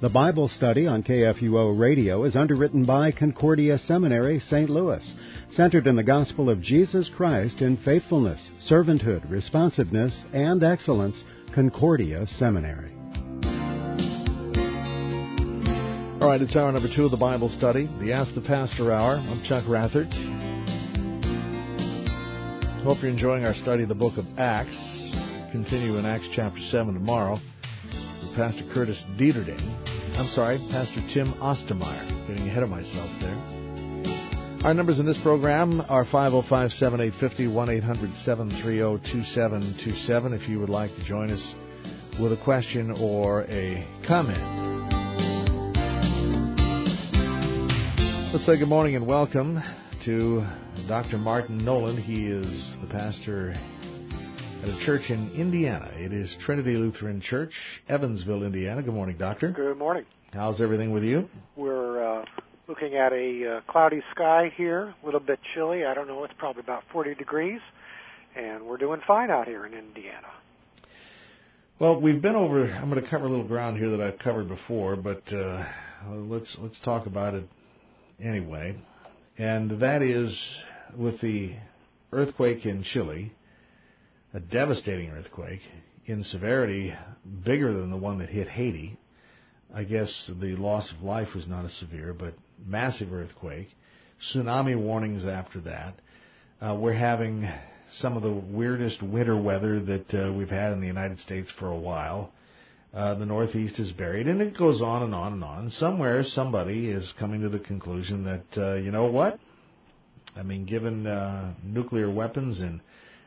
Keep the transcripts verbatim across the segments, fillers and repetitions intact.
The Bible study on K F U O Radio is underwritten by Concordia Seminary, Saint Louis, centered in the gospel of Jesus Christ in faithfulness, servanthood, responsiveness, and excellence. Concordia Seminary. All right, it's hour number two of the Bible study, the Ask the Pastor Hour. I'm Chuck Rathert. Hope you're enjoying our study of the book of Acts. Continue in Acts chapter seven tomorrow with Pastor Curtis Dieterding. I'm sorry, Pastor Tim Ostermeyer. Getting ahead of myself there. Our numbers in this program are five oh five, seven eight five oh, one eight hundred, seven three oh, two seven two seven if you would like to join us with a question or a comment. Let's say good morning and welcome to Doctor Martin Nolan. He is the pastor at a church in Indiana. It is Trinity Lutheran Church, Evansville, Indiana. Good morning, Doctor. Good morning. How's everything with you? We're uh, looking at a uh, cloudy sky here, a little bit chilly. I don't know, it's probably about forty degrees, and we're doing fine out here in Indiana. Well, we've been over, I'm going to cover a little ground here that I've covered before, but uh, let's let's talk about it anyway. And that is with the earthquake in Chile, a devastating earthquake in severity, bigger than the one that hit Haiti. I guess the loss of life was not as severe, but massive earthquake. Tsunami warnings after that. Uh, we're having some of the weirdest winter weather that uh, we've had in the United States for a while. Uh, the Northeast is buried, and it goes on and on and on. Somewhere, somebody is coming to the conclusion that, uh, you know what? I mean, given uh, nuclear weapons in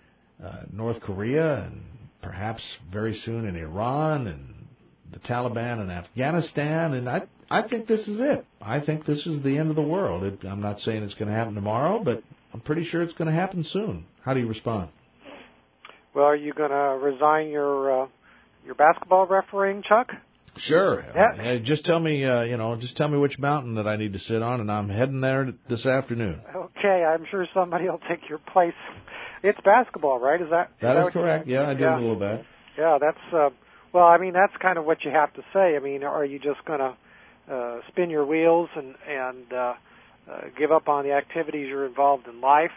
uh, North Korea and perhaps very soon in Iran and the Taliban in Afghanistan, and I I think this is it. I think this is the end of the world. It, I'm not saying it's going to happen tomorrow, but I'm pretty sure it's going to happen soon. How do you respond? Well, are you going to resign your uh, your basketball refereeing, Chuck? Sure. Yeah. Uh, just tell me, uh, you know, just tell me which mountain that I need to sit on, and I'm heading there this afternoon. Okay, I'm sure somebody will take your place. It's basketball, right? Is that that is, is that correct? You, yeah, I do yeah. a little bit. Yeah, that's uh, well. I mean, that's kind of what you have to say. I mean, are you just going to uh, spin your wheels and and uh, uh, give up on the activities you're involved in life,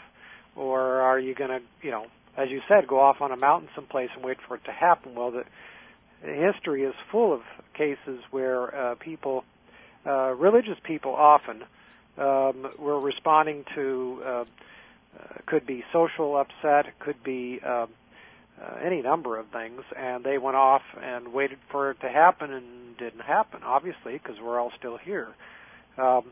or are you going to, you know, as you said, go off on a mountain someplace and wait for it to happen? Well, the history is full of cases where uh, people, uh, religious people often, um, were responding to, uh, uh, could be social upset, it could be um, uh, any number of things, and they went off and waited for it to happen, and didn't happen, obviously, because we're all still here. Um,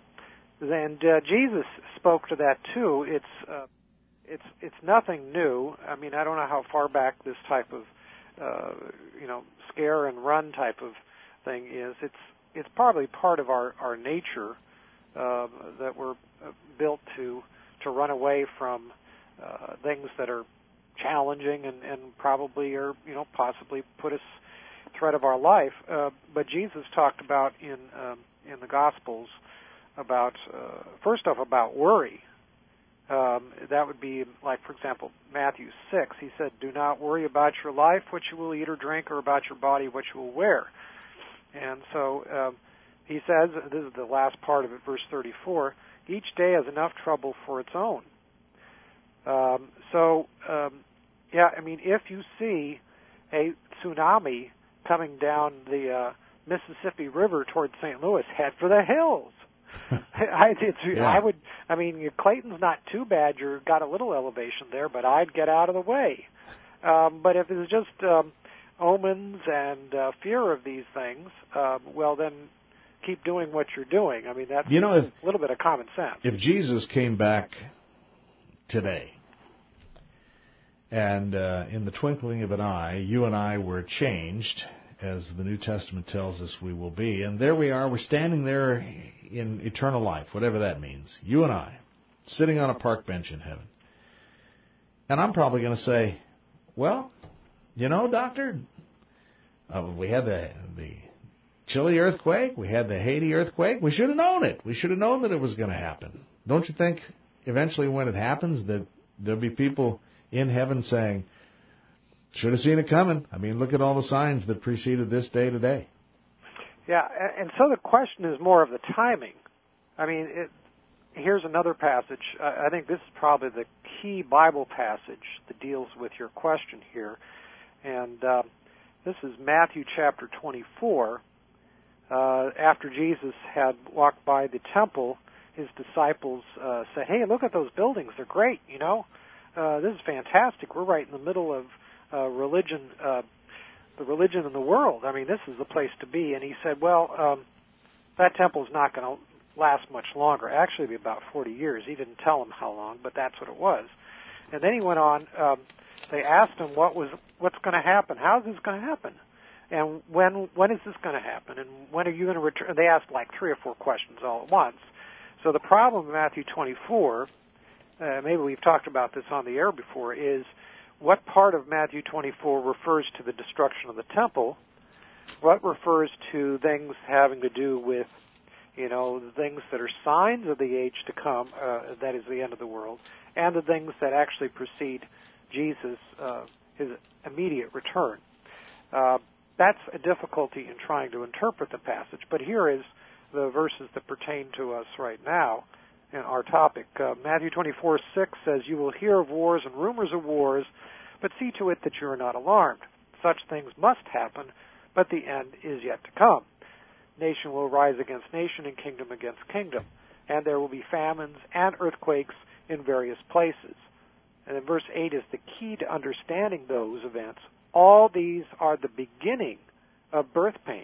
and uh, Jesus spoke to that too. It's uh, it's it's nothing new. I mean, I don't know how far back this type of uh, you know scare and run type of thing is. It's it's probably part of our our nature uh, that we're built to to run away from uh, things that are challenging and, and probably are you know possibly put us threat of our life. Uh, but Jesus talked about in um, in the Gospels about uh, first off about worry. Um, that would be like, for example, Matthew six. He said, "Do not worry about your life, what you will eat or drink, or about your body, what you will wear." And so um, he says, this is the last part of it, verse thirty-four, each day has enough trouble for its own. Um, so, um, yeah, I mean, if you see a tsunami coming down the uh, Mississippi River towards Saint Louis, head for the hills. I, it's, yeah. I would. I mean, Clayton's not too bad. You've got a little elevation there, but I'd get out of the way. Um, but if it's just um, omens and uh, fear of these things, um, well, then keep doing what you're doing. I mean, that's you know, if, a little bit of common sense. If Jesus came back today, and uh, in the twinkling of an eye, you and I were changed, as the New Testament tells us we will be, and there we are, we're standing there in eternal life, whatever that means, you and I, sitting on a park bench in heaven. And I'm probably going to say, well, you know, doctor, uh, we had the the Chile earthquake, we had the Haiti earthquake, we should have known it. We should have known that it was going to happen. Don't you think eventually when it happens that there'll be people in heaven saying, should have seen it coming. I mean, look at all the signs that preceded this day today. Yeah, and so the question is more of the timing. I mean, it, here's another passage. I think this is probably the key Bible passage that deals with your question here. And uh, this is Matthew chapter twenty-four. Uh, after Jesus had walked by the temple, his disciples uh, said, "Hey, look at those buildings. They're great, you know. Uh, this is fantastic. We're right in the middle of uh, religion, uh, the religion in the world. I mean, this is the place to be." And he said, well, um, that temple's not going to last much longer. Actually, it'll be about forty years. He didn't tell them how long, but that's what it was. And then he went on. Um, they asked him what was what's going to happen. How's this going to happen? And when when is this going to happen? And when are you going to return? They asked like three or four questions all at once. So the problem in Matthew twenty-four, uh, maybe we've talked about this on the air before, is what part of Matthew twenty-four refers to the destruction of the temple, what refers to things having to do with, you know, the things that are signs of the age to come, uh, that is the end of the world, and the things that actually precede Jesus, uh, his immediate return. Uh, that's a difficulty in trying to interpret the passage, but here is the verses that pertain to us right now in our topic. Uh, Matthew twenty-four six says, "You will hear of wars and rumors of wars, but see to it that you are not alarmed. Such things must happen, but the end is yet to come. Nation will rise against nation and kingdom against kingdom, and there will be famines and earthquakes in various places." And then verse eight is the key to understanding those events. All these are the beginning of birth pains.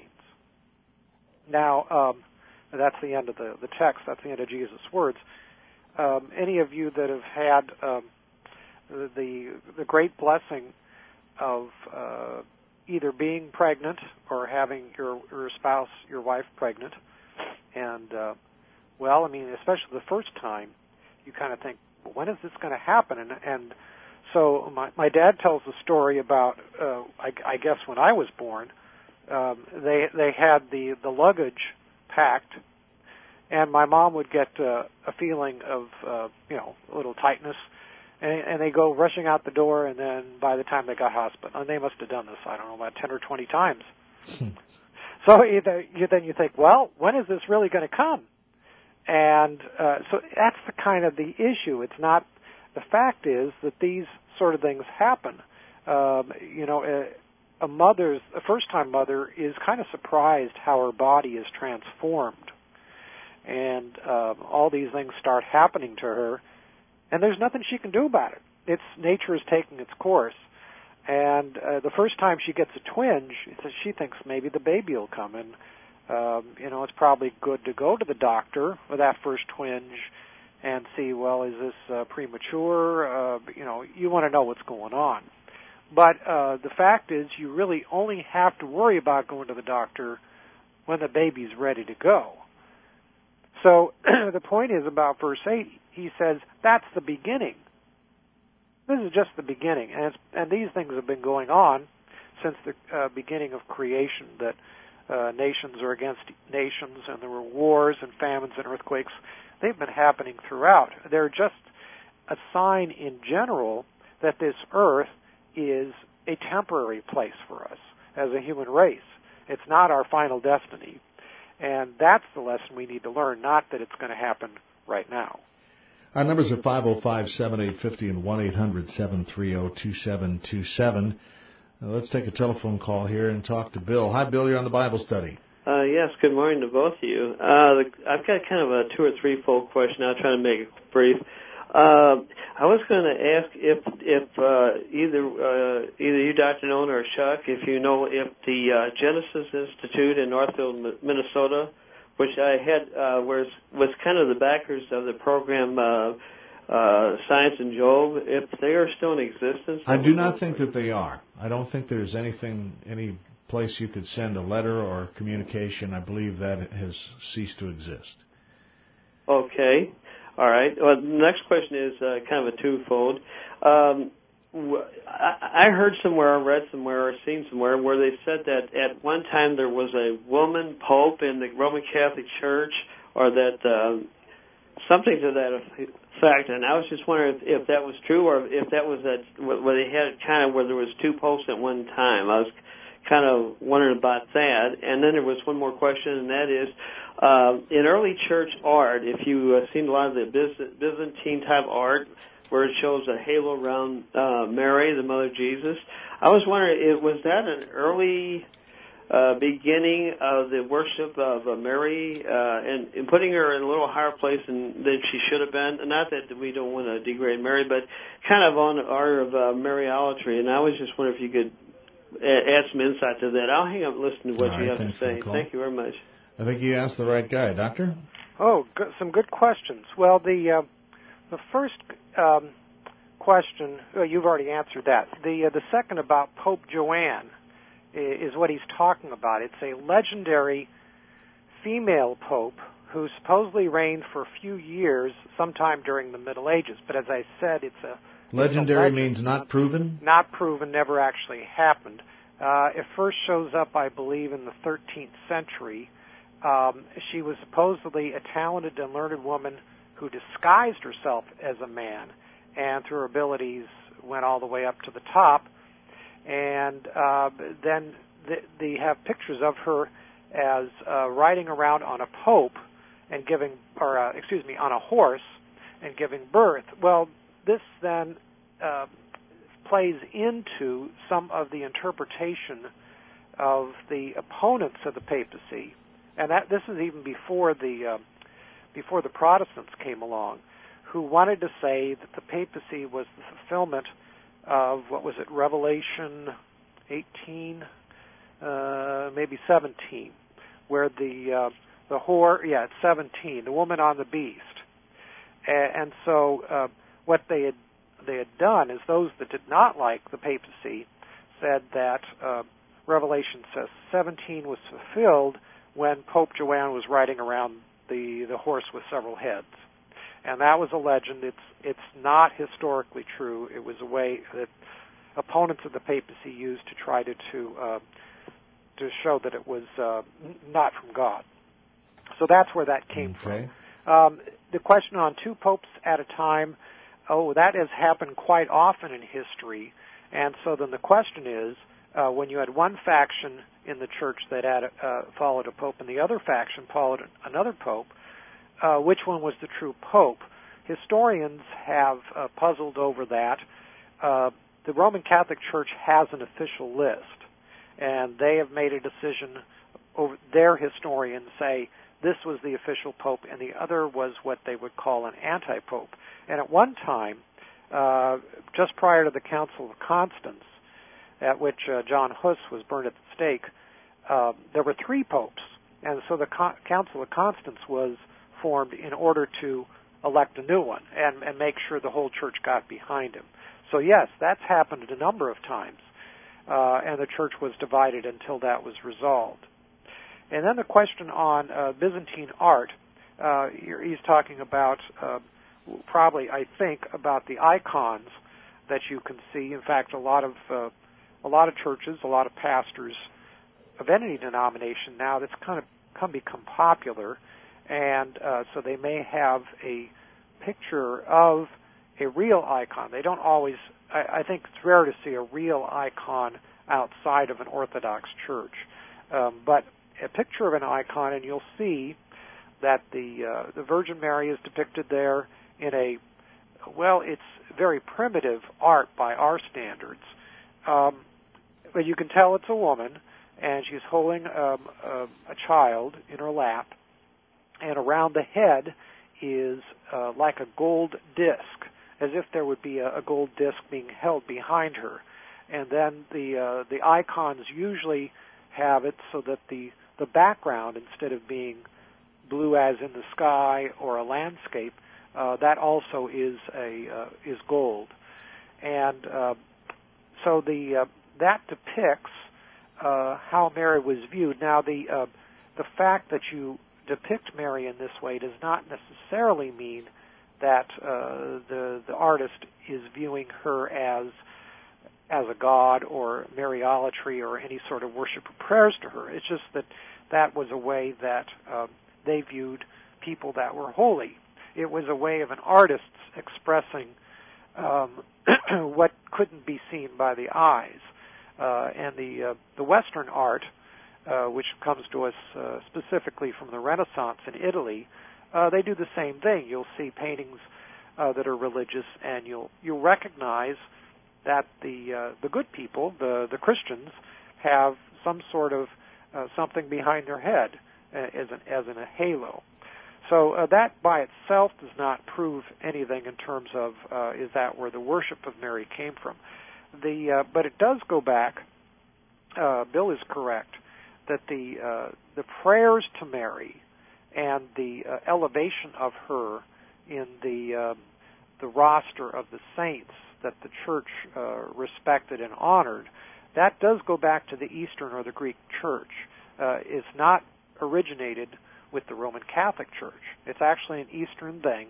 Now, um, that's the end of the, the text. That's the end of Jesus' words. Um, any of you that have had um, the the great blessing of uh, either being pregnant or having your, your spouse, your wife, pregnant, and, uh, well, I mean, especially the first time, you kind of think, well, when is this going to happen? And, and so my, my dad tells a story about, uh, I, I guess when I was born, um, they they had the, the luggage packed, and my mom would get uh, a feeling of, uh, you know, a little tightness, and, and they go rushing out the door, and then by the time they got hospital, and they must have done this, I don't know, about ten or twenty times. So either, you, then you think, well, when is this really going to come? And uh, so that's the kind of the issue. It's not, the fact is that these sort of things happen. Um, you know, a, a mother's, a first-time mother is kind of surprised how her body is transformed. And um, all these things start happening to her, and there's nothing she can do about it. It's nature is taking its course. And uh, the first time she gets a twinge, she thinks maybe the baby will come. And, um, you know, it's probably good to go to the doctor with that first twinge and see, well, is this uh, premature? Uh, you know, you want to know what's going on. But uh, the fact is you really only have to worry about going to the doctor when the baby's ready to go. So the point is about verse eight, he says, that's the beginning. This is just the beginning, and, it's, and these things have been going on since the uh, beginning of creation, that uh, nations are against nations, and there were wars and famines and earthquakes. They've been happening throughout. They're just a sign in general that this earth is a temporary place for us as a human race. It's not our final destiny. And that's the lesson we need to learn, not that it's going to happen right now. Our numbers are five oh five, seven eight five oh and one eight hundred, seven three zero, two seven two seven. Uh, let's take a telephone call here and talk to Bill. Hi, Bill. You're on the Bible study. Uh, yes, good morning to both of you. Uh, the, I've got kind of a two or three-fold question. I'll try to make it brief. Uh, I was going to ask if if uh, either uh, either you, Doctor Nolan, or Chuck, if you know if the uh, Genesis Institute in Northfield, Minnesota, which I had uh, was was kind of the backers of the program uh, uh, Science and Job, if they are still in existence. I do not think that they are. I don't think there's anything, any place you could send a letter or communication. I believe that has ceased to exist. Okay. All right. Well, the next question is uh, kind of a twofold. Um, I heard somewhere, read somewhere, or seen somewhere where they said that at one time there was a woman pope in the Roman Catholic Church, or that uh, something to that effect. And I was just wondering if, if that was true, or if that was that where they had kind of where there was two popes at one time. I was kind of wondering about that. And then there was one more question, and that is, uh, in early church art, if you uh, seen a lot of the Byzantine-type art where it shows a halo around uh, Mary, the mother of Jesus, I was wondering, it, was that an early uh, beginning of the worship of uh, Mary uh, and, and putting her in a little higher place than, than she should have been? Not that we don't want to degrade Mary, but kind of on the art of uh, Mariolatry. And I was just wondering if you could add some insight to that. I'll hang up and listen to what All you right, have to say. Thank you very much. I think you asked the right guy. Doctor? Oh, good, some good questions. Well, the uh, the first um, question, well, you've already answered that. The uh, the second about Pope Joanne is what he's talking about. It's a legendary female pope who supposedly reigned for a few years sometime during the Middle Ages. But as I said, it's a... Legendary it's a legend. means not proven? Not proven, never actually happened. Uh, it first shows up, I believe, in the thirteenth century. Um, she was supposedly a talented and learned woman who disguised herself as a man, and through her abilities went all the way up to the top. And uh, then th- they have pictures of her as uh, riding around on a pope and giving, or uh, excuse me, on a horse and giving birth. Well, this then uh, plays into some of the interpretation of the opponents of the papacy, and that this is even before the uh, before the Protestants came along, who wanted to say that the papacy was the fulfillment of, what was it, Revelation eighteen, uh, maybe seventeen, where the uh, the whore, yeah, it's seventeen, the woman on the beast, and, and so uh, what they had they had done is those that did not like the papacy said that uh, Revelation says seventeen was fulfilled when Pope Joanne was riding around the the horse with several heads. And that was a legend. It's it's not historically true. It was a way that opponents of the papacy used to try to to, uh, to show that it was uh, not from God. So that's where that came okay. from. Um, the question on two popes at a time, oh, that has happened quite often in history. And so then the question is, uh, when you had one faction in the church that had uh, followed a pope and the other faction followed another pope, Uh, which one was the true pope? Historians have uh, puzzled over that. Uh, the Roman Catholic Church has an official list, and they have made a decision. Over their historians say this was the official pope, and the other was what they would call an anti-pope. And at one time, uh, just prior to the Council of Constance, at which uh, John Hus was burned at the stake, uh, there were three popes, and so the Con- Council of Constance was formed in order to elect a new one and, and make sure the whole church got behind him. So yes, that's happened a number of times, uh, and the church was divided until that was resolved. And then the question on uh, Byzantine art, uh, he's talking about uh, probably, I think, about the icons that you can see. In fact, a lot of uh, a lot of churches, a lot of pastors of any denomination now, that's kind of come become popular. And uh, so they may have a picture of a real icon. They don't always, I, I think it's rare to see a real icon outside of an Orthodox church. Um, but a picture of an icon, and you'll see that the uh, the Virgin Mary is depicted there in a, well, it's very primitive art by our standards. Um, but you can tell it's a woman, and she's holding um, a, a child in her lap. And around the head is uh, like a gold disc, as if there would be a, a gold disc being held behind her. And then the uh, the icons usually have it so that the, the background, instead of being blue as in the sky or a landscape, uh, that also is a uh, is gold. And uh, so the uh, that depicts uh, how Mary was viewed. Now the uh, the fact that you depict Mary in this way does not necessarily mean that uh, the the artist is viewing her as as a god or Mariolatry or any sort of worship or prayers to her. It's just that that was a way that uh, they viewed people that were holy. It was a way of an artist expressing um, what couldn't be seen by the eyes. Uh, and the uh, the Western art, uh, which comes to us uh, specifically from the Renaissance in Italy, uh, they do the same thing. You'll see paintings uh, that are religious, and you'll you'll recognize that the uh, the good people, the the Christians, have some sort of uh, something behind their head uh, as an as in a halo. So uh, that by itself does not prove anything in terms of uh, is that where the worship of Mary came from. The uh, but it does go back. Uh, Bill is correct that the uh, the prayers to Mary and the uh, elevation of her in the uh, the roster of the saints that the Church uh, respected and honored, that does go back to the Eastern or the Greek Church. Uh, it's not originated with the Roman Catholic Church. It's actually an Eastern thing,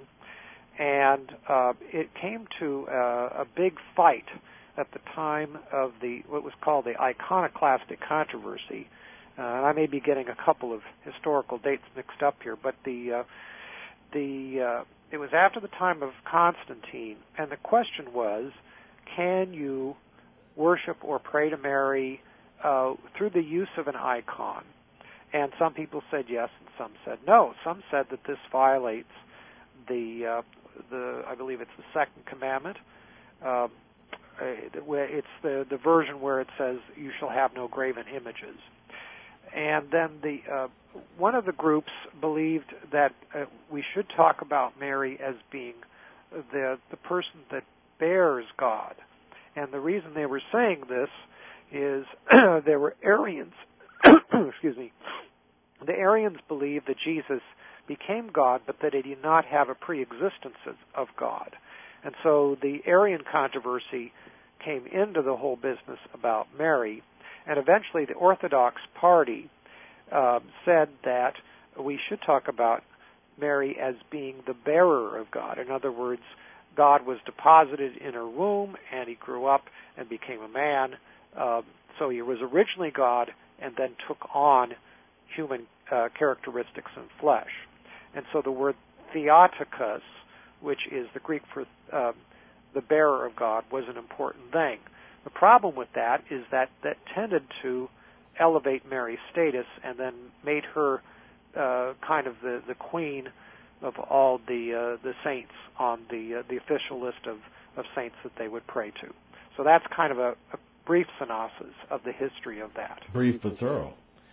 and uh, it came to uh, a big fight at the time of the what was called the iconoclastic controversy. Uh, and I may be getting a couple of historical dates mixed up here, but the uh, the uh, it was after the time of Constantine, and the question was, can you worship or pray to Mary uh, through the use of an icon? And some people said yes, and some said no. Some said that this violates the uh, the I believe it's the second commandment. Um, it's the the version where it says you shall have no graven images. And then the uh, one of the groups believed that uh, we should talk about Mary as being the the person that bears God. And the reason they were saying this is there were Arians. Excuse me. The Arians believed that Jesus became God, but that he did not have a pre-existence of God. And so the Arian controversy came into the whole business about Mary. And eventually the Orthodox party uh, said that we should talk about Mary as being the bearer of God. In other words, God was deposited in her womb, and he grew up and became a man. Uh, so he was originally God and then took on human uh, characteristics and flesh. And so the word Theotokos, which is the Greek for uh, the bearer of God, was an important thing. The problem with that is that that tended to elevate Mary's status and then made her uh, kind of the, the queen of all the uh, the saints on the uh, the official list of, of saints that they would pray to. So that's kind of a, a brief synopsis of the history of that. Brief but thorough.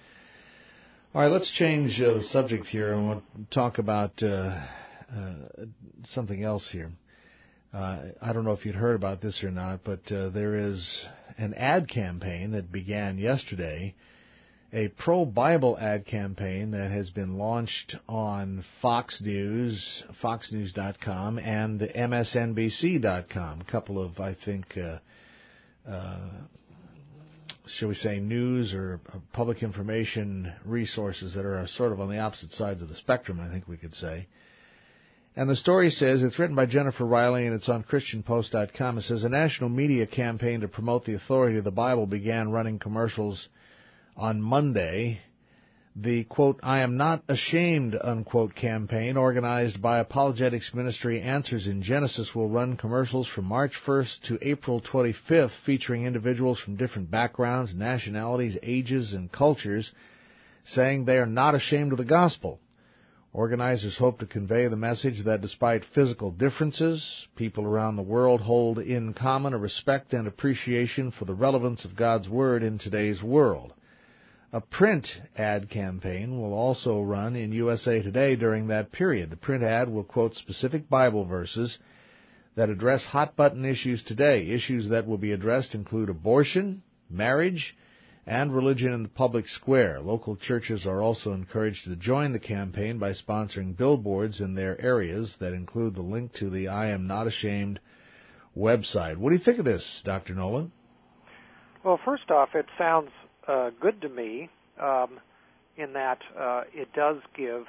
All right, let's change uh, the subject here and we'll talk about uh, uh, something else here. Uh, I don't know if you'd heard about this or not, but uh, there is an ad campaign that began yesterday, a pro-Bible ad campaign that has been launched on Fox News, fox news dot com, and M S N B C dot com, a couple of, I think, uh, uh, shall we say, news or public information resources that are sort of on the opposite sides of the spectrum, I think we could say. And the story says, it's written by Jennifer Riley and it's on Christian Post dot com. It says, a national media campaign to promote the authority of the Bible began running commercials on Monday. The, quote, I am not ashamed, unquote, campaign organized by Apologetics Ministry Answers in Genesis will run commercials from March first to April twenty-fifth featuring individuals from different backgrounds, nationalities, ages, and cultures saying they are not ashamed of the gospel. Organizers hope to convey the message that despite physical differences, people around the world hold in common a respect and appreciation for the relevance of God's Word in today's world. A print ad campaign will also run in U S A Today during that period. The print ad will quote specific Bible verses that address hot-button issues today. Issues that will be addressed include abortion, marriage, and religion in the public square. Local churches are also encouraged to join the campaign by sponsoring billboards in their areas that include the link to the I Am Not Ashamed website. What do you think of this, Doctor Nolan? Well, first off, it sounds uh, good to me um, in that uh, it does give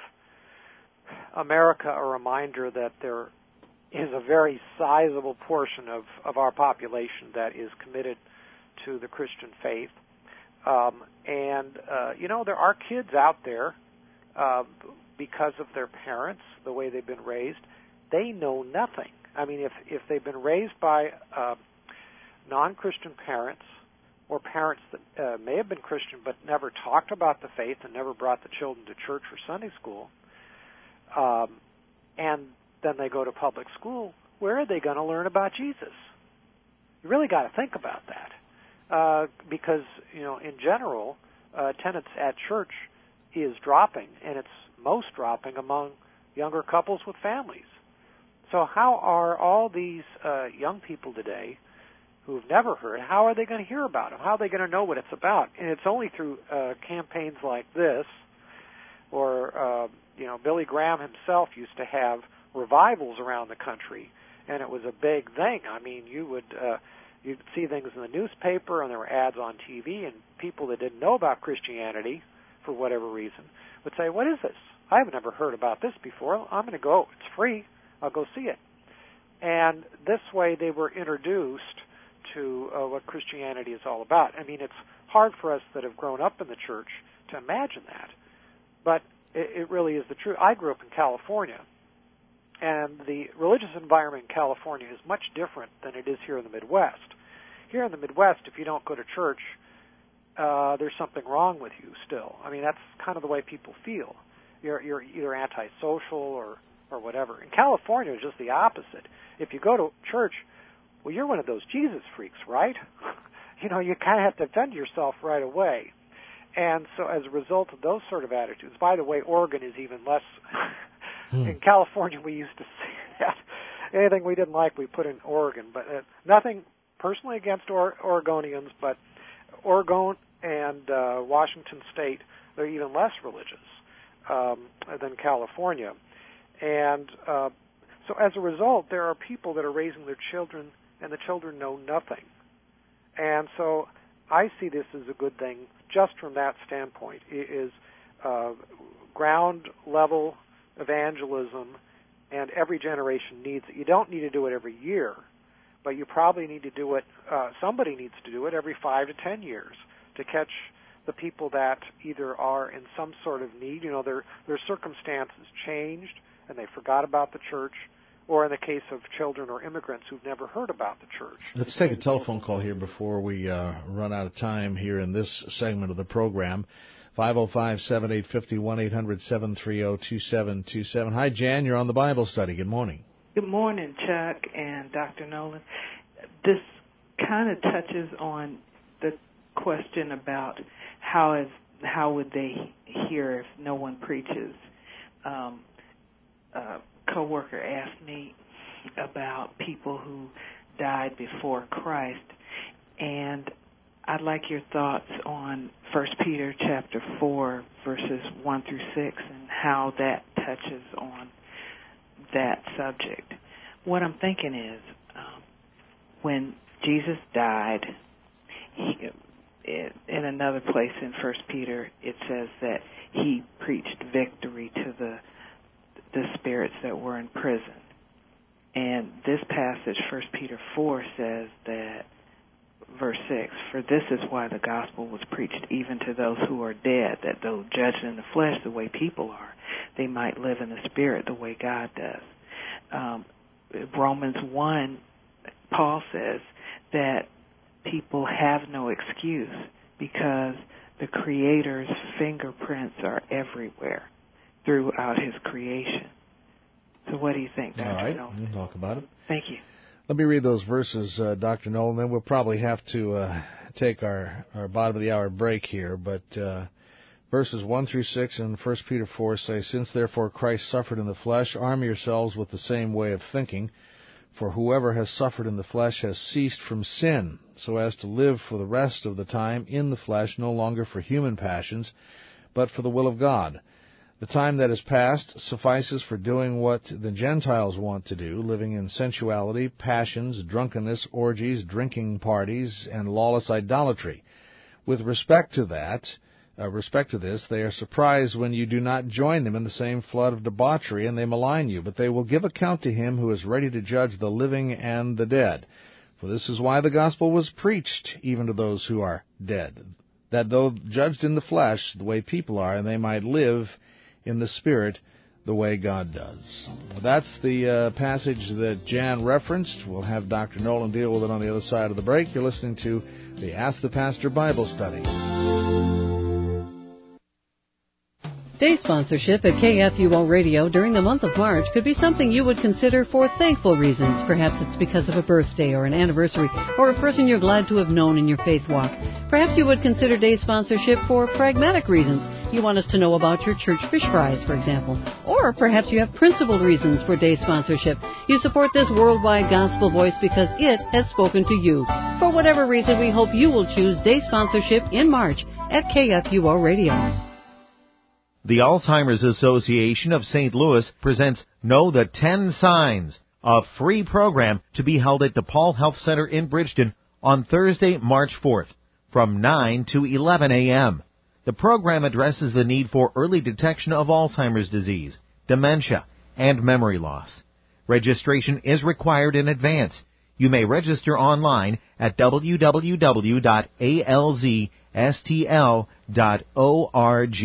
America a reminder that there is a very sizable portion of, of our population that is committed to the Christian faith. Um, and, uh, you know, there are kids out there, uh, because of their parents, the way they've been raised, they know nothing. I mean, if, if they've been raised by uh, non-Christian parents, or parents that uh, may have been Christian but never talked about the faith and never brought the children to church or Sunday school, um, and then they go to public school, where are they going to learn about Jesus? You really got to think about that, uh, because, you know, in general, uh, attendance at church is dropping, and it's most dropping among younger couples with families. So how are all these uh, young people today who've never heard, how are they going to hear about him? How are they going to know what it's about? And it's only through uh, campaigns like this, or, uh, you know, Billy Graham himself used to have revivals around the country, and it was a big thing. I mean, you would uh, you'd see things in the newspaper, and there were ads on T V, and people that didn't know about Christianity, for whatever reason, would say, what is this? I've never heard about this before. I'm going to go. It's free. I'll go see it. And this way they were introduced to uh, what Christianity is all about. I mean, it's hard for us that have grown up in the church to imagine that, but it, it really is the truth. I grew up in California, and the religious environment in California is much different than it is here in the Midwest. Here in the Midwest, if you don't go to church, uh, there's something wrong with you still. I mean, that's kind of the way people feel. You're, you're either antisocial or, or whatever. In California, it's just the opposite. If you go to church, well, you're one of those Jesus freaks, right? You know, you kind of have to defend yourself right away. And so as a result of those sort of attitudes, by the way, Oregon is even less. hmm. In California, we used to say that. Anything we didn't like, we put in Oregon. But uh, nothing personally against or- Oregonians, but Oregon and uh, Washington State, they're even less religious um, than California. And uh, so as a result, there are people that are raising their children, and the children know nothing. And so I see this as a good thing just from that standpoint. It is uh, ground-level evangelism, and every generation needs it. You don't need to do it every year, but you probably need to do it, uh, somebody needs to do it every five to ten years to catch the people that either are in some sort of need, you know, their their circumstances changed and they forgot about the church, or in the case of children or immigrants who've never heard about the church. Let's take a telephone call here before we uh, run out of time here in this segment of the program. five oh five, seven eight five oh, one eight hundred, seven three oh, two seven two seven. Hi, Jan. You're on the Bible study. Good morning. Good morning, Chuck and Doctor Nolan. This kind of touches on the question about how is how would they hear if no one preaches. Um, a coworker asked me about people who died before Christ, and I'd like your thoughts on First Peter chapter four, verses one through six, and how that touches on that subject. What I'm thinking is, um, when Jesus died, he, in another place in First Peter, it says that he preached victory to the the spirits that were in prison. And this passage, First Peter four, says that, verse six, for this is why the gospel was preached even to those who are dead, that though judged in the flesh the way people are, they might live in the spirit the way God does. Um, Romans one, Paul says that people have no excuse because the Creator's fingerprints are everywhere throughout his creation. So what do you think, Doctor All right, Nolan? we'll talk about it. Thank you. Let me read those verses, uh, Doctor Nolan, then we'll probably have to uh, take our, our bottom of the hour break here. But uh, verses one through six in First Peter four say, since therefore Christ suffered in the flesh, arm yourselves with the same way of thinking. For whoever has suffered in the flesh has ceased from sin, so as to live for the rest of the time in the flesh, no longer for human passions, but for the will of God. The time that is past suffices for doing what the Gentiles want to do, living in sensuality, passions, drunkenness, orgies, drinking parties, and lawless idolatry. With respect to that, uh, respect to this, they are surprised when you do not join them in the same flood of debauchery, and they malign you. But they will give account to him who is ready to judge the living and the dead. For this is why the gospel was preached, even to those who are dead, that though judged in the flesh, the way people are, and they might live in the spirit the way God does. That's the uh, passage that Jan referenced. We'll have Doctor Nolan deal with it on the other side of the break. You're listening to the Ask the Pastor Bible Study. Day sponsorship at K F U O Radio during the month of March could be something you would consider for thankful reasons. Perhaps it's because of a birthday or an anniversary or a person you're glad to have known in your faith walk. Perhaps you would consider day sponsorship for pragmatic reasons. You want us to know about your church fish fries, for example. Or perhaps you have principled reasons for day sponsorship. You support this worldwide gospel voice because it has spoken to you. For whatever reason, we hope you will choose day sponsorship in March at K F U O Radio. The Alzheimer's Association of Saint Louis presents Know the ten Signs, a free program to be held at DePaul Health Center in Bridgeton on Thursday, March fourth, from nine to eleven a.m. The program addresses the need for early detection of Alzheimer's disease, dementia, and memory loss. Registration is required in advance. You may register online at w w w dot a l z s t l dot org.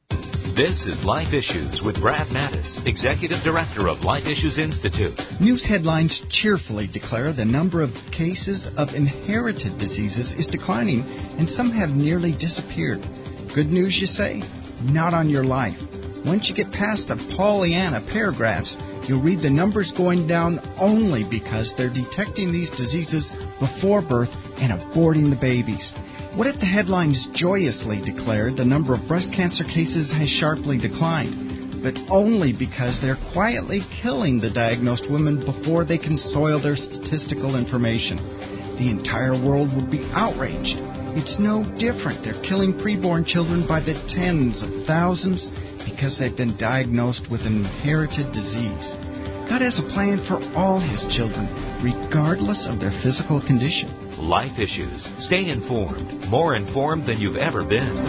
This is Life Issues with Brad Mattis, Executive Director of Life Issues Institute. News headlines cheerfully declare the number of cases of inherited diseases is declining, and some have nearly disappeared. Good news, you say? Not on your life. Once you get past the Pollyanna paragraphs, you'll read the numbers going down only because they're detecting these diseases before birth and aborting the babies. What if the headlines joyously declared the number of breast cancer cases has sharply declined, but only because they're quietly killing the diagnosed women before they can soil their statistical information? The entire world would be outraged. It's no different. They're killing preborn children by the tens of thousands because they've been diagnosed with an inherited disease. God has a plan for all His children, regardless of their physical condition. Life Issues. Stay informed. More informed than you've ever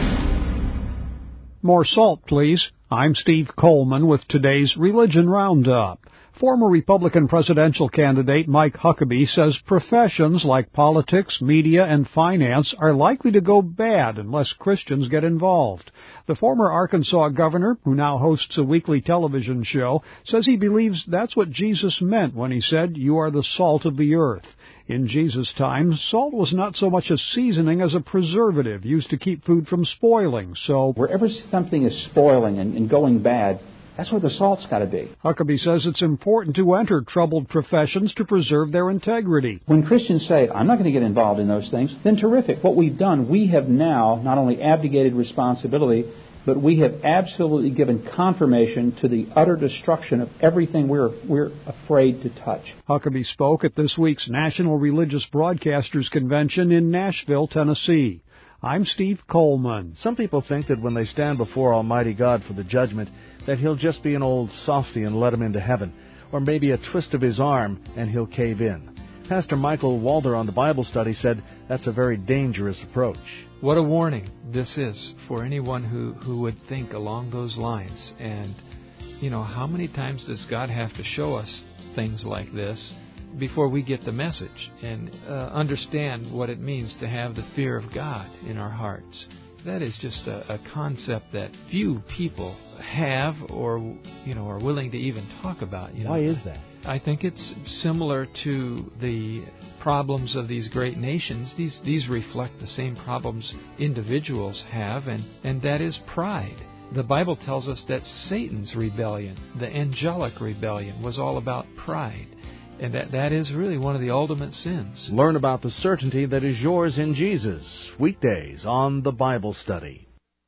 been. More salt, please. I'm Steve Coleman with today's Religion Roundup. Former Republican presidential candidate Mike Huckabee says professions like politics, media, and finance are likely to go bad unless Christians get involved. The former Arkansas governor, who now hosts a weekly television show, says he believes that's what Jesus meant when he said, "You are the salt of the earth." In Jesus' time, salt was not so much a seasoning as a preservative used to keep food from spoiling, so wherever something is spoiling and, and going bad, that's where the salt's got to be. Huckabee says it's important to enter troubled professions to preserve their integrity. When Christians say, I'm not going to get involved in those things, then terrific. What we've done, we have now not only abdicated responsibility, but we have absolutely given confirmation to the utter destruction of everything we're we're afraid to touch. Huckabee spoke at this week's National Religious Broadcasters Convention in Nashville, Tennessee. I'm Steve Coleman. Some people think that when they stand before Almighty God for the judgment, that He'll just be an old softy and let them into heaven, or maybe a twist of His arm and He'll cave in. Pastor Michael Walder on the Bible Study said that's a very dangerous approach. What a warning this is for anyone who, who would think along those lines. And, you know, how many times does God have to show us things like this before we get the message and uh, understand what it means to have the fear of God in our hearts? That is just a, a concept that few people have or, you know, are willing to even talk about. You know? Why is that? I think it's similar to the problems of these great nations. These these reflect the same problems individuals have, and, and that is pride. The Bible tells us that Satan's rebellion, the angelic rebellion, was all about pride. And that, that is really one of the ultimate sins. Learn about the certainty that is yours in Jesus. Weekdays on the Bible Study.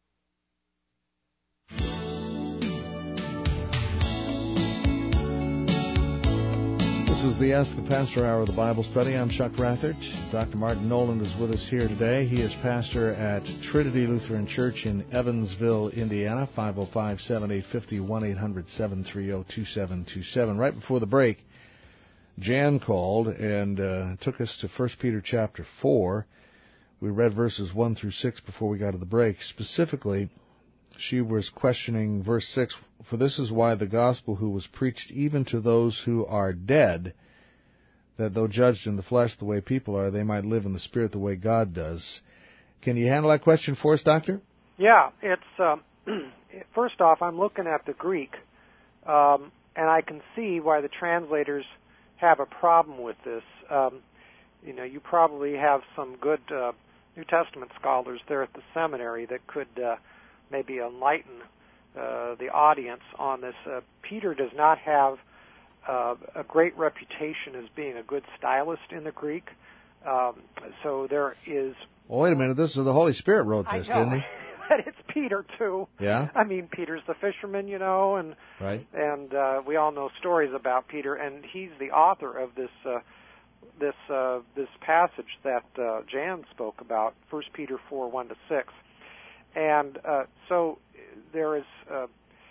This is the Ask the Pastor Hour of the Bible Study. I'm Chuck Rathert. Doctor Martin Nolan is with us here today. He is pastor at Trinity Lutheran Church in Evansville, Indiana. five oh five, seven eight five oh, one eight hundred, seven three oh, two seven two seven. Right before the break, Jan called and uh, took us to First Peter chapter four. We read verses one through six before we got to the break. Specifically, she was questioning verse six, "For this is why the gospel who was preached even to those who are dead, that though judged in the flesh the way people are, they might live in the spirit the way God does." Can you handle that question for us, Doctor? Yeah, it's um, first off, I'm looking at the Greek Um, and I can see why the translators have a problem with this. Um, you know, you probably have some good uh, New Testament scholars there at the seminary that could uh, maybe enlighten uh, the audience on this. Uh, Peter does not have uh, a great reputation as being a good stylist in the Greek. Um, so there is... Well, wait a minute. This is the Holy Spirit wrote this, I know. didn't he? But it's Peter too. Yeah. I mean, Peter's the fisherman, you know, and right. and uh, we all know stories about Peter, and he's the author of this uh, this uh, this passage that uh, Jan spoke about, First Peter four one to six, and uh, so there is uh,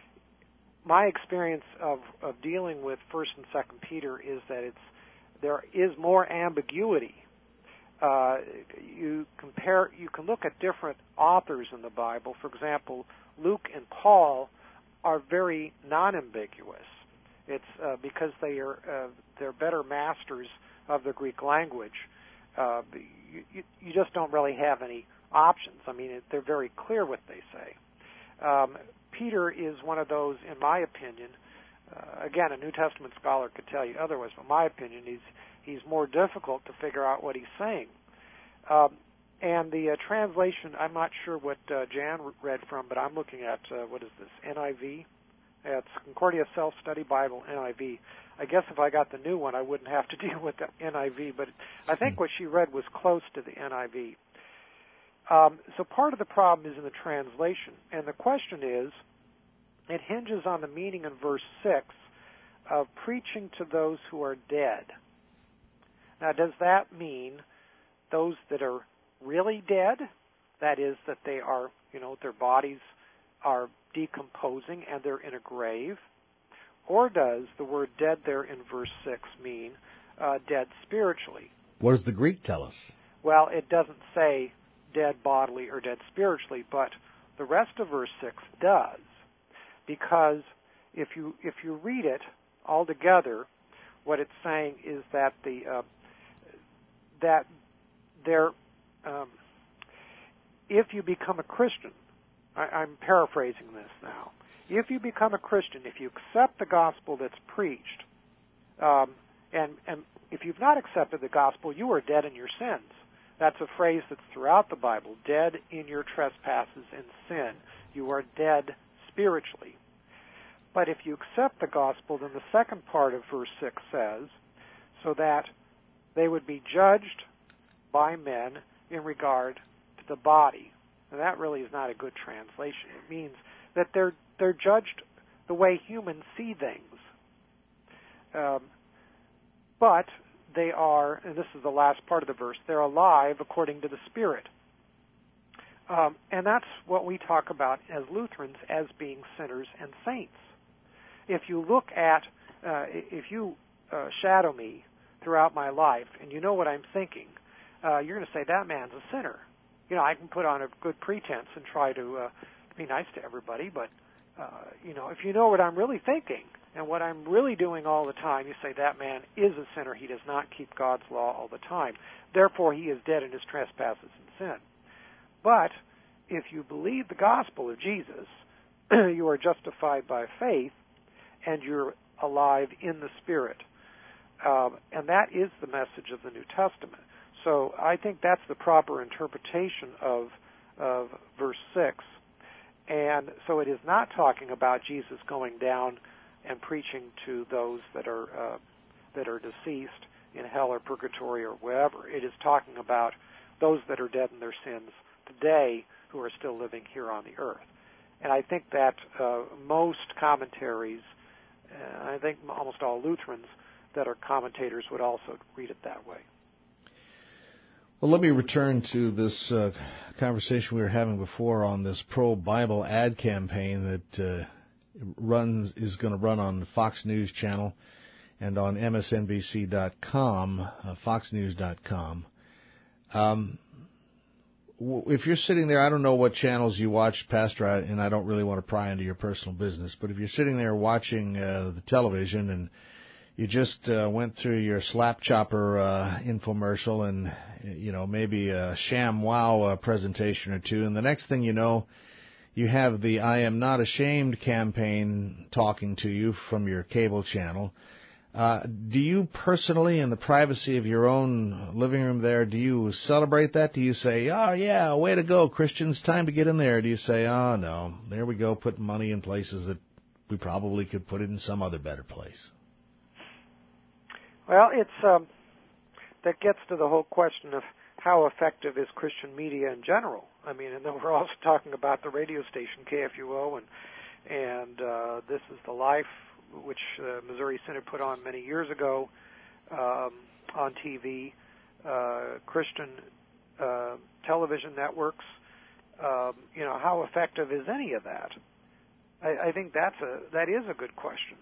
my experience of of dealing with First and Second Peter is that it's there is more ambiguity. Uh, you compare, you can look at different authors in the Bible. For example, Luke and Paul are very non-ambiguous. It's uh, because they are uh, they're better masters of the Greek language. Uh, you, you, you just don't really have any options. I mean, it, they're very clear what they say. Um, Peter is one of those, in my opinion. Uh, again, a New Testament scholar could tell you otherwise, but in my opinion, he's he's more difficult to figure out what he's saying. Um, and the uh, translation, I'm not sure what uh, Jan read from, but I'm looking at, uh, what is this, N I V? It's Concordia Self-Study Bible, N I V. I guess if I got the new one, I wouldn't have to deal with the N I V, but I think what she read was close to the N I V. Um, so part of the problem is in the translation, and the question is, it hinges on the meaning in verse six of preaching to those who are dead. Now, does that mean those that are really dead? That is, that they are, you know, their bodies are decomposing and they're in a grave? Or does the word dead there in verse six mean uh, dead spiritually? What does the Greek tell us? Well, it doesn't say dead bodily or dead spiritually, but the rest of verse six does. Because if you if you read it all together, what it's saying is that the uh, that there, um, if you become a Christian, I, I'm paraphrasing this now. If you become a Christian, if you accept the gospel that's preached, um, and and if you've not accepted the gospel, you are dead in your sins. That's a phrase that's throughout the Bible. Dead in your trespasses and sin. You are dead spiritually. But if you accept the gospel, then the second part of verse six says, so that they would be judged by men in regard to the body. And that really is not a good translation. It means that they're they're judged the way humans see things. Um, but they are, and this is the last part of the verse, they're alive according to the Spirit. Um, and that's what we talk about as Lutherans as being sinners and saints. If you look at, uh, if you uh, shadow me throughout my life and you know what I'm thinking, uh, you're going to say, that man's a sinner. You know, I can put on a good pretense and try to uh, be nice to everybody, but, uh, you know, if you know what I'm really thinking and what I'm really doing all the time, you say, that man is a sinner. He does not keep God's law all the time. Therefore, he is dead in his trespasses and sin. But if you believe the gospel of Jesus, you are justified by faith, and you're alive in the Spirit. Um, and that is the message of the New Testament. So I think that's the proper interpretation of, of verse six. And so it is not talking about Jesus going down and preaching to those that are uh, that are deceased in hell or purgatory or wherever. It is talking about those that are dead in their sins today who are still living here on the earth. And I think that uh, most commentaries, uh, I think almost all Lutherans that are commentators would also read it that way. Well, let me return to this uh, conversation we were having before on this pro-Bible ad campaign that uh, runs is going to run on the Fox News channel and on M S N B C dot com, uh, fox news dot com. Um, if you're sitting there, I don't know what channels you watch, Pastor, and I don't really want to pry into your personal business, but if you're sitting there watching uh, the television and you just uh, went through your slap chopper uh, infomercial and, you know, maybe a sham wow uh, presentation or two, and the next thing you know, You have the I Am Not Ashamed campaign talking to you from your cable channel. Uh, do you personally, in the privacy of your own living room there, do you celebrate that? Do you say, oh, yeah, way to go, Christians, time to get in there? Or do you say, oh, no, there we go, putting money in places that we probably could put it in some other better place? Well, it's um, that gets to the whole question of how effective is Christian media in general. I mean, and then we're also talking about the radio station K F U O, and and uh, This Is the Life, which uh, Missouri Synod put on many years ago um, on T V, uh, Christian uh, television networks. Um, you know, how effective is any of that? I, I think that's a that is a good question,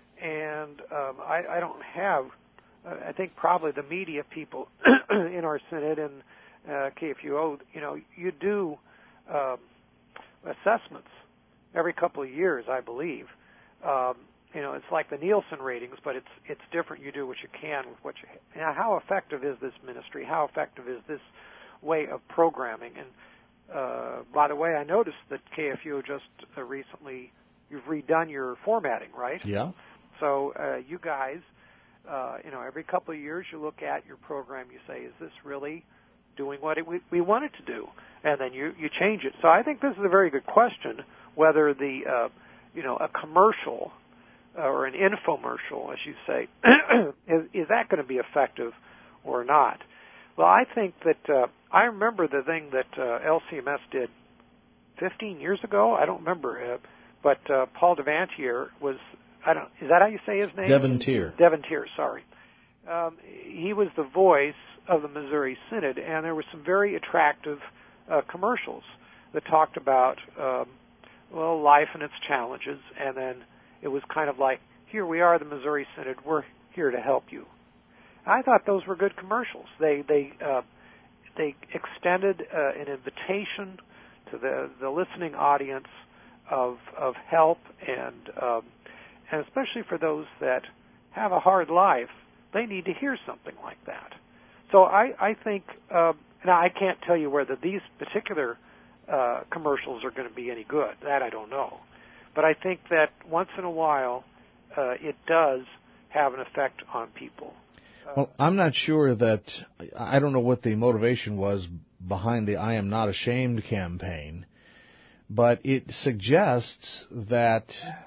and um, I, I don't have. Uh, I think probably the media people in our synod and uh, K F U O, you know, you do um, assessments every couple of years, I believe. Um, you know, it's like the Nielsen ratings, but it's it's different. You do what you can with what you. Now, how effective is this ministry? How effective is this way of programming? And uh, by the way, I noticed that K F U O just uh, recently you've redone your formatting, right? Yeah. So uh, you guys. Uh, you know, every couple of years you look at your program, you say, is this really doing what it, we, we want it to do? And then you, you change it. So I think this is a very good question, whether the, uh, you know, a commercial uh, or an infomercial, as you say, is, is that going to be effective or not? Well, I think that, uh, I remember the thing that uh, L C M S did fifteen years ago. I don't remember, uh, but uh, Paul Devantier was, I don't. Is that how you say his name? Devantier. Devantier, sorry. Um, he was the voice of the Missouri Synod, and there were some very attractive uh, commercials that talked about, um, well, life and its challenges, and then it was kind of like, here we are, the Missouri Synod, we're here to help you. I thought those were good commercials. They they uh, they extended uh, an invitation to the the listening audience of of help and. Um, And especially for those that have a hard life, they need to hear something like that. So I, I think, uh, now I can't tell you whether these particular uh, commercials are going to be any good. That I don't know. But I think that once in a while, uh, it does have an effect on people. Uh, well, I'm not sure that, I don't know what the motivation was behind the I Am Not Ashamed campaign, but it suggests that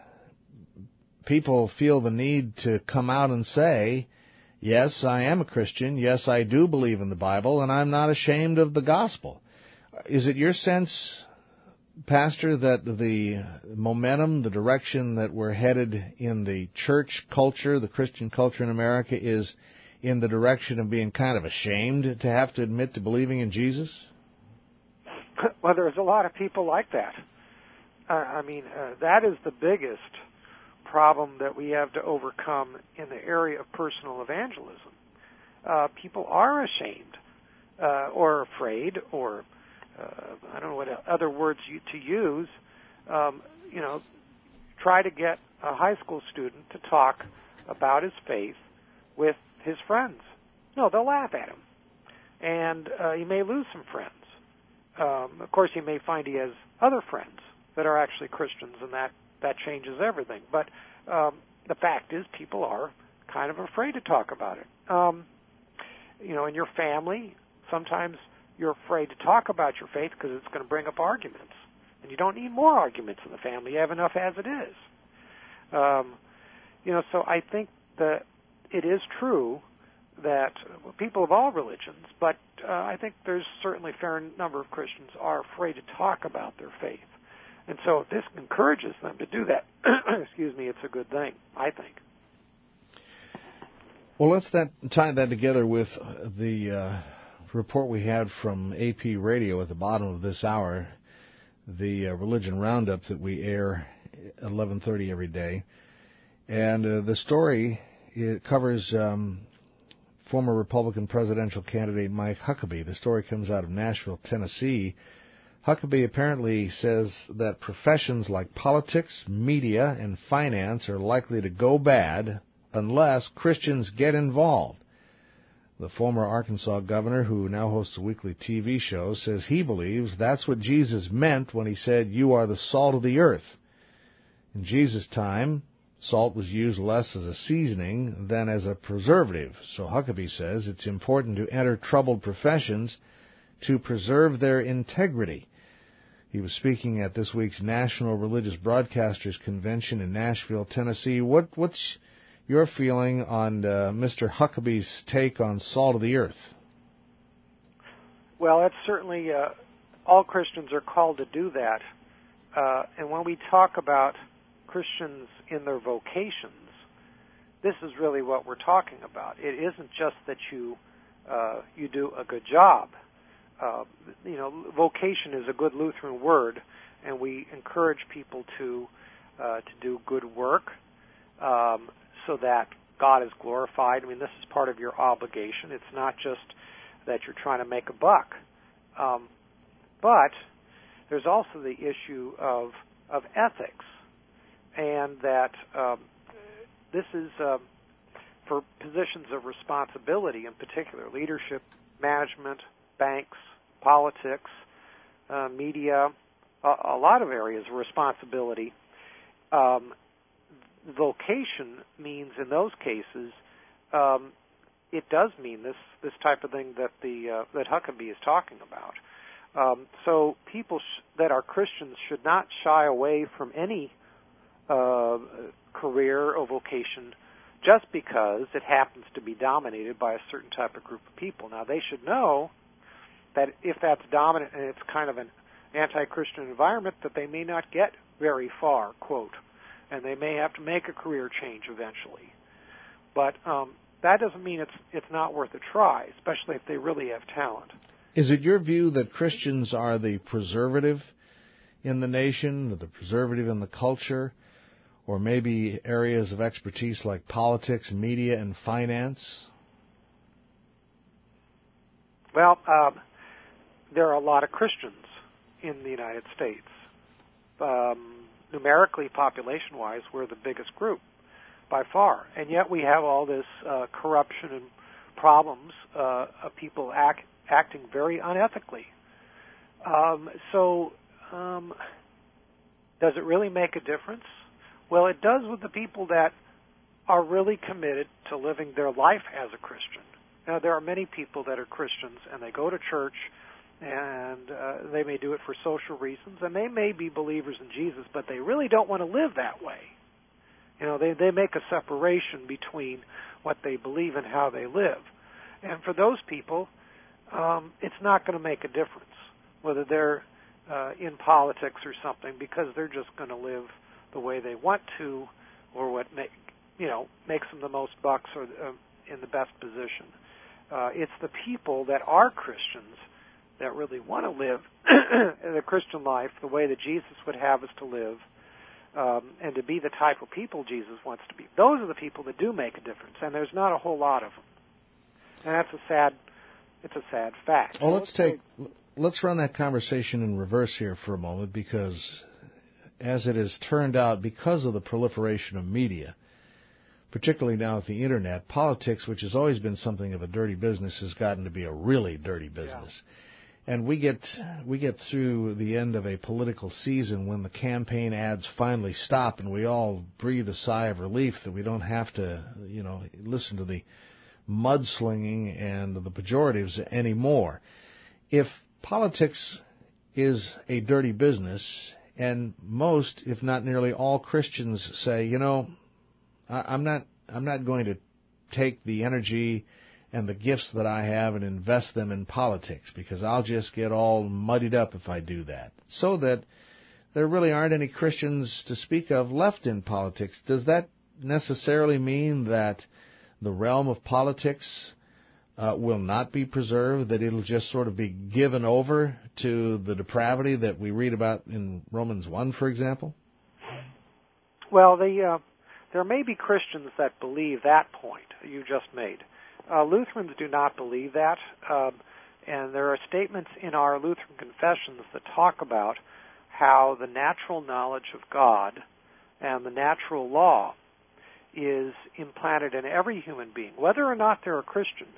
people feel the need to come out and say, yes, I am a Christian, yes, I do believe in the Bible, and I'm not ashamed of the gospel. Is it your sense, Pastor, that the momentum, the direction that we're headed in the church culture, the Christian culture in America, is in the direction of being kind of ashamed to have to admit to believing in Jesus? Well, there's a lot of people like that. Uh, I mean, uh, that is the biggest problem that we have to overcome in the area of personal evangelism. Uh, people are ashamed uh, or afraid, or uh, I don't know what other words you, to use. Um, you know, try to get a high school student to talk about his faith with his friends. No, they'll laugh at him, and uh, he may lose some friends. Um, of course, he may find he has other friends that are actually Christians, and that that changes everything. But um, the fact is, people are kind of afraid to talk about it. Um, you know, in your family, sometimes you're afraid to talk about your faith because it's going to bring up arguments. And you don't need more arguments in the family. You have enough as it is. Um, you know, so I think that it is true that people of all religions, but uh, I think there's certainly a fair number of Christians are afraid to talk about their faith. And so if this encourages them to do that, excuse me, it's a good thing, I think. Well, let's that, tie that together with the uh, report we had from A P Radio at the bottom of this hour, the uh, Religion Roundup that we air at eleven thirty every day. And uh, the story, it covers um, former Republican presidential candidate Mike Huckabee. The story comes out of Nashville, Tennessee. Huckabee apparently says that professions like politics, media, and finance are likely to go bad unless Christians get involved. The former Arkansas governor, who now hosts a weekly T V show, says he believes that's what Jesus meant when he said, "You are the salt of the earth." In Jesus' time, salt was used less as a seasoning than as a preservative. So Huckabee says it's important to enter troubled professions to preserve their integrity. He was speaking at this week's National Religious Broadcasters Convention in Nashville, Tennessee. What, what's your feeling on uh, Mister Huckabee's take on salt of the earth? Well, that's certainly, uh, all Christians are called to do that. Uh, and when we talk about Christians in their vocations, this is really what we're talking about. It isn't just that you uh, you do a good job. Uh, you know, vocation is a good Lutheran word, and we encourage people to uh, to do good work um, so that God is glorified. I mean, this is part of your obligation. It's not just that you're trying to make a buck. Um, but there's also the issue of of ethics, and that um, this is um, for positions of responsibility in particular, leadership, management, banks, politics, uh, media, a, a lot of areas of responsibility. Um, vocation means in those cases, um, it does mean this this type of thing that the uh, that Huckabee is talking about. Um, so people sh- that are Christians should not shy away from any uh, career or vocation just because it happens to be dominated by a certain type of group of people. Now, they should know that if that's dominant and it's kind of an anti-Christian environment, that they may not get very far, quote, and they may have to make a career change eventually. But um, that doesn't mean it's it's not worth a try, especially if they really have talent. Is it your view that Christians are the preservative in the nation, or the preservative in the culture, or maybe areas of expertise like politics, media, and finance? Well, um, there are a lot of Christians in the United States. Um, numerically, population-wise, we're the biggest group by far, and yet we have all this uh, corruption and problems uh, of people act, acting very unethically. Um, so, um, does it really make a difference? Well, it does with the people that are really committed to living their life as a Christian. Now, there are many people that are Christians, and they go to church, and uh, they may do it for social reasons, and they may be believers in Jesus, but they really don't want to live that way. You know, they, they make a separation between what they believe and how they live. And for those people, um, it's not going to make a difference whether they're uh, in politics or something, because they're just going to live the way they want to, or what make, you know, makes them the most bucks or uh, in the best position. Uh, it's the people that are Christians that really want to live the Christian life the way that Jesus would have us to live, um, and to be the type of people Jesus wants to be. Those are the people that do make a difference, and there's not a whole lot of them. And that's a sad, it's a sad fact. Well, let's take, let's run that conversation in reverse here for a moment, because as it has turned out, because of the proliferation of media, particularly now with the Internet, politics, which has always been something of a dirty business, has gotten to be a really dirty business. Yeah. And we get we get through the end of a political season when the campaign ads finally stop, and we all breathe a sigh of relief that we don't have to, you know, listen to the mudslinging and the pejoratives anymore. If politics is a dirty business, and most, if not nearly all, Christians say, you know, I'm not I'm not going to take the energy and the gifts that I have and invest them in politics, because I'll just get all muddied up if I do that. So that there really aren't any Christians to speak of left in politics. Does that necessarily mean that the realm of politics uh, will not be preserved, that it'll just sort of be given over to the depravity that we read about in Romans one, for example? Well, the... Uh There may be Christians that believe that point you just made. Uh, Lutherans do not believe that, um, and there are statements in our Lutheran confessions that talk about how the natural knowledge of God and the natural law is implanted in every human being, whether or not they're a Christian.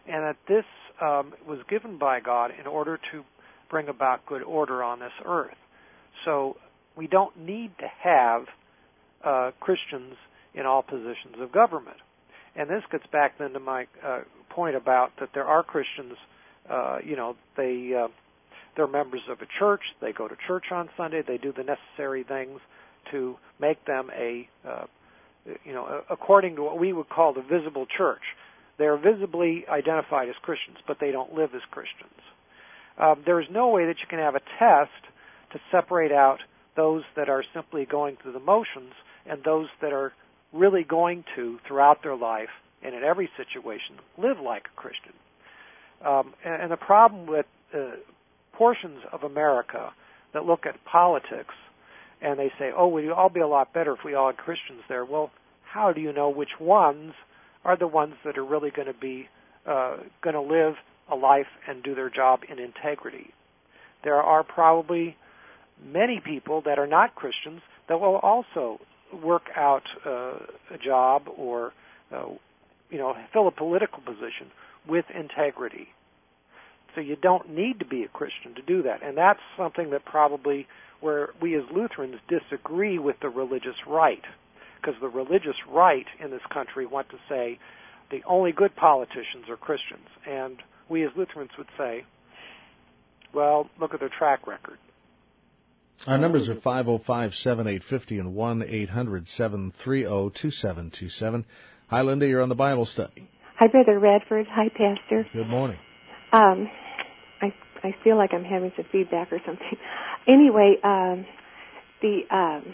and that this um, was given by God in order to bring about good order on this earth. So we don't need to have uh, Christians in all positions of government. And this gets back then to my uh, point about that there are Christians, uh, you know, they, uh, they're members of a church, they go to church on Sunday, they do the necessary things to make them a, uh, you know, according to what we would call the visible church. They're visibly identified as Christians, but they don't live as Christians. Um, there is no way that you can have a test to separate out those that are simply going through the motions and those that are really going to, throughout their life and in every situation, live like a Christian. Um, and, and the problem with uh, portions of America that look at politics and they say, oh, we'd all be a lot better if we all had Christians there. Well, how do you know which ones are the ones that are really going to be uh, going to live a life and do their job in integrity? There are probably many people that are not Christians that will also work out uh, a job or, uh, you know, fill a political position with integrity. So you don't need to be a Christian to do that. And that's something that probably where we as Lutherans disagree with the religious right, because the religious right in this country want to say the only good politicians are Christians. And we as Lutherans would say, well, look at their track record. Our numbers are five oh five, seven eight five oh and one eight hundred, seven three oh, two seven two seven. Hi, Linda. You're on the Bible study. Hi, Brother Radford. Hi, Pastor. Good morning. Um, I I feel like I'm having some feedback or something. Anyway, um, the um,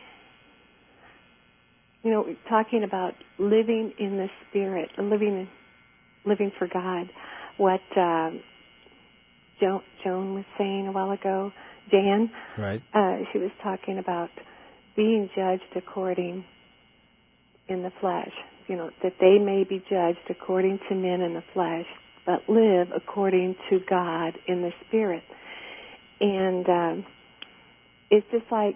you know, talking about living in the Spirit, living living for God. What um, jo- Joan was saying a while ago. Jan, right? Uh, she was talking about being judged according in the flesh. You know, that they may be judged according to men in the flesh, but live according to God in the Spirit. And um, it's just like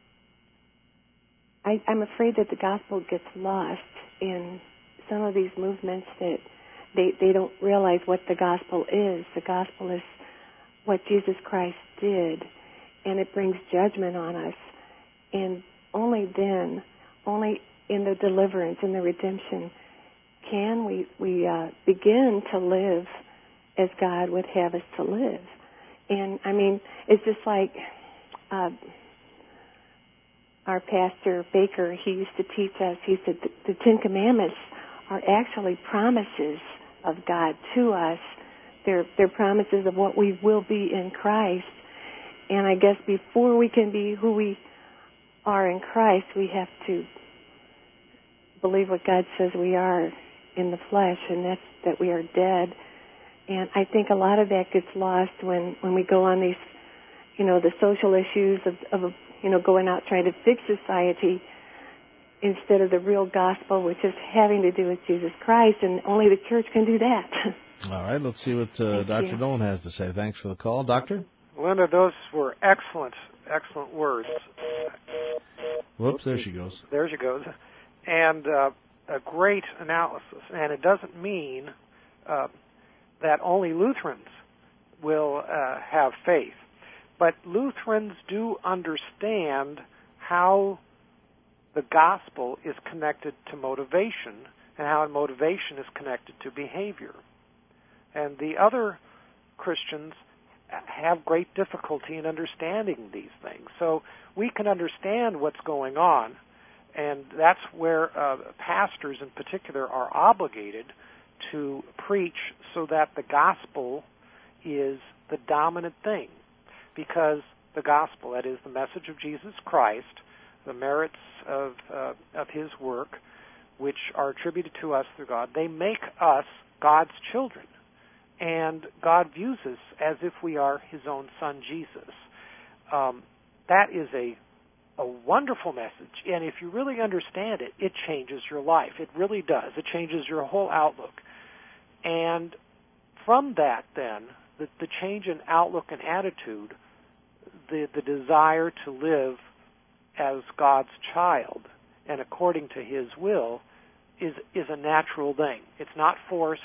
I, I'm afraid that the gospel gets lost in some of these movements that they they don't realize what the gospel is. The gospel is what Jesus Christ did, and it brings judgment on us. And only then, only in the deliverance, in the redemption, can we, we uh, begin to live as God would have us to live. And, I mean, it's just like uh, our pastor, Baker, he used to teach us, he said the, the Ten Commandments are actually promises of God to us. They're, they're promises of what we will be in Christ. And I guess before we can be who we are in Christ, we have to believe what God says we are in the flesh, and that's that we are dead. And I think a lot of that gets lost when, when we go on these, you know, the social issues of, of, you know, going out trying to fix society instead of the real gospel, which is having to do with Jesus Christ, and only the church can do that. All right, let's see what uh, Doctor Nolan has to say. Thanks for the call. Doctor? Linda, those were excellent, excellent words. Whoops, there she goes. There she goes. And uh, a great analysis. And it doesn't mean uh, that only Lutherans will uh, have faith. But Lutherans do understand how the gospel is connected to motivation and how motivation is connected to behavior. And the other Christians have great difficulty in understanding these things. So we can understand what's going on, and that's where uh, pastors in particular are obligated to preach so that the gospel is the dominant thing. Because the gospel, that is the message of Jesus Christ, the merits of uh, of his work, which are attributed to us through God, they make us God's children. And God views us as if we are his own son, Jesus. Um, that is a a wonderful message. And if you really understand it, it changes your life. It really does. It changes your whole outlook. And from that, then, the, the change in outlook and attitude, the, the desire to live as God's child and according to his will is is a natural thing. It's not forced.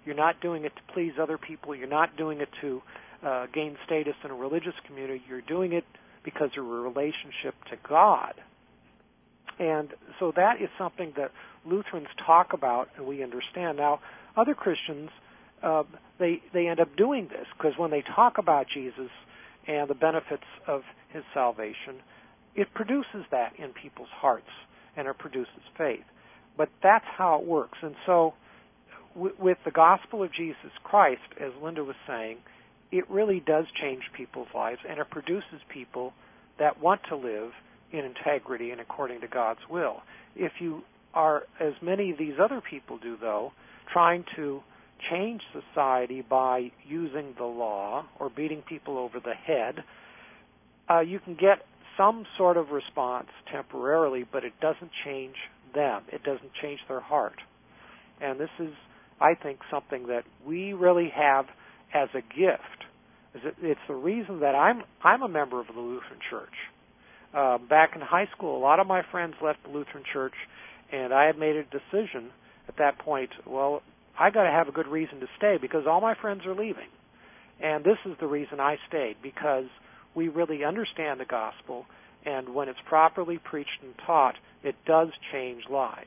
You're not doing it to please other people. You're not doing it to uh, gain status in a religious community. You're doing it because of a relationship to God. And so that is something that Lutherans talk about and we understand. Now, other Christians, uh, they they end up doing this because when they talk about Jesus and the benefits of his salvation, it produces that in people's hearts and it produces faith. But that's how it works. And so w- with the gospel of Jesus Christ, as Linda was saying, it really does change people's lives and it produces people that want to live in integrity and according to God's will. If you are, as many of these other people do, though, trying to change society by using the law or beating people over the head, uh, you can get some sort of response temporarily, but it doesn't change them. It doesn't change their heart. And this is, I think, something that we really have as a gift. It's the reason that I'm I'm a member of the Lutheran Church. Uh, back in high school, a lot of my friends left the Lutheran Church, and I had made a decision at that point, well, I got to have a good reason to stay because all my friends are leaving. And this is the reason I stayed, because we really understand the gospel, and when it's properly preached and taught, it does change lives.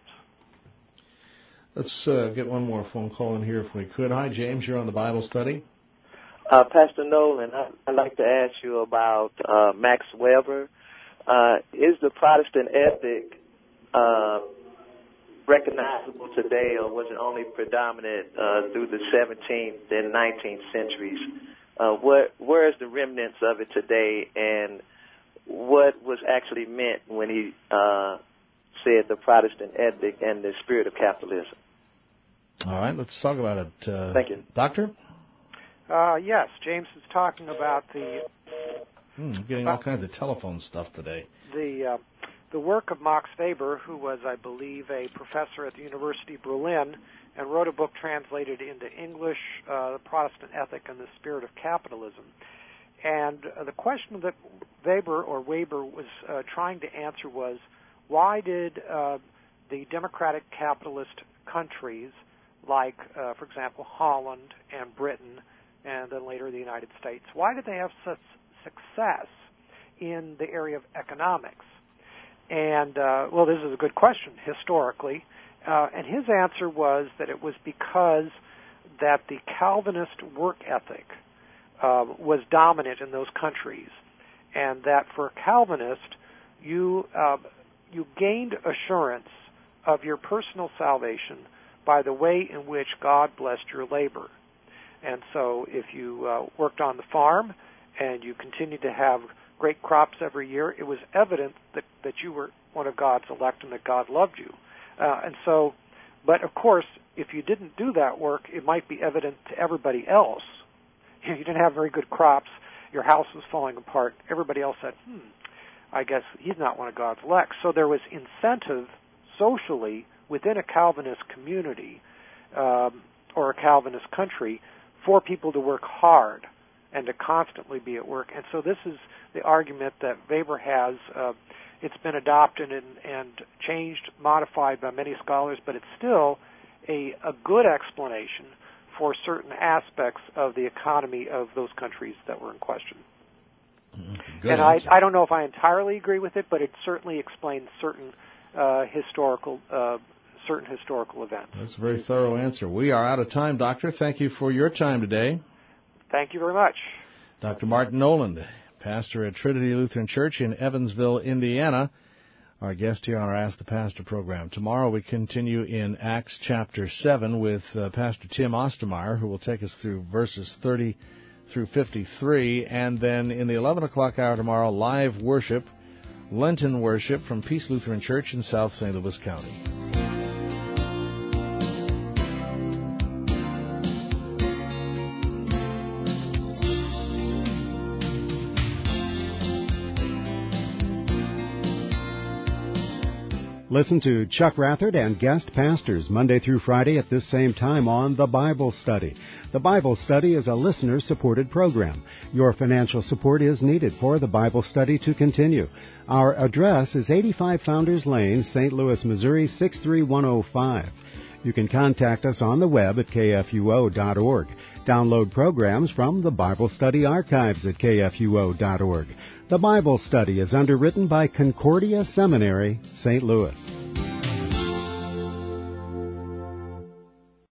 Let's uh, get one more phone call in here if we could. Hi, James. You're on the Bible study. Uh, Pastor Nolan, I, I'd like to ask you about uh, Max Weber. Uh, is the Protestant ethic uh, recognizable today, or was it only predominant uh, through the seventeenth and nineteenth centuries? Uh, what, where is the remnants of it today, and what was actually meant when he uh, said the Protestant ethic and the spirit of capitalism? All right, let's talk about it. Uh, Thank you. Doctor? Uh, yes, James is talking about the... Hmm, I'm getting all kinds of telephone stuff today. The uh, the work of Max Weber, who was, I believe, a professor at the University of Berlin, and wrote a book translated into English, uh, The Protestant Ethic and the Spirit of Capitalism. And uh, the question that Weber or Weber was uh, trying to answer was, why did uh, the democratic capitalist countries like, uh, for example, Holland and Britain, and then later the United States, why did they have such success in the area of economics? And, uh, well, this is a good question, historically. Uh, and his answer was that it was because that the Calvinist work ethic uh, was dominant in those countries, and that for a Calvinist, you, uh, you gained assurance of your personal salvation by the way in which God blessed your labor. And so if you uh, worked on the farm and you continued to have great crops every year, it was evident that, that you were one of God's elect and that God loved you. Uh, and so, but of course, if you didn't do that work, it might be evident to everybody else. If you didn't have very good crops, your house was falling apart, everybody else said, hmm, I guess he's not one of God's elect. So there was incentive socially within a Calvinist community um, or a Calvinist country for people to work hard and to constantly be at work. And so this is the argument that Weber has. Uh, it's been adopted and, and changed, modified by many scholars, but it's still a, a good explanation for certain aspects of the economy of those countries that were in question. Good and I, answer. I don't know if I entirely agree with it, but it certainly explains certain uh, historical uh, certain historical events. That's a very thorough answer. We are out of time, Doctor. Thank you for your time today. Thank you very much. Doctor Martin Noland, pastor at Trinity Lutheran Church in Evansville, Indiana, our guest here on our Ask the Pastor program. Tomorrow we continue in Acts chapter seven with uh, Pastor Tim Ostermeyer, who will take us through verses thirty through fifty-three, and then in the eleven o'clock hour tomorrow, live worship, Lenten worship from Peace Lutheran Church in South Saint Louis County. Listen to Chuck Rathert and guest pastors Monday through Friday at this same time on The Bible Study. The Bible Study is a listener-supported program. Your financial support is needed for the Bible Study to continue. Our address is eighty-five Founders Lane, Saint Louis, Missouri, six three one oh five. You can contact us on the web at k f u o dot org. Download programs from the Bible Study Archives at k f u o dot org. The Bible Study is underwritten by Concordia Seminary, Saint Louis.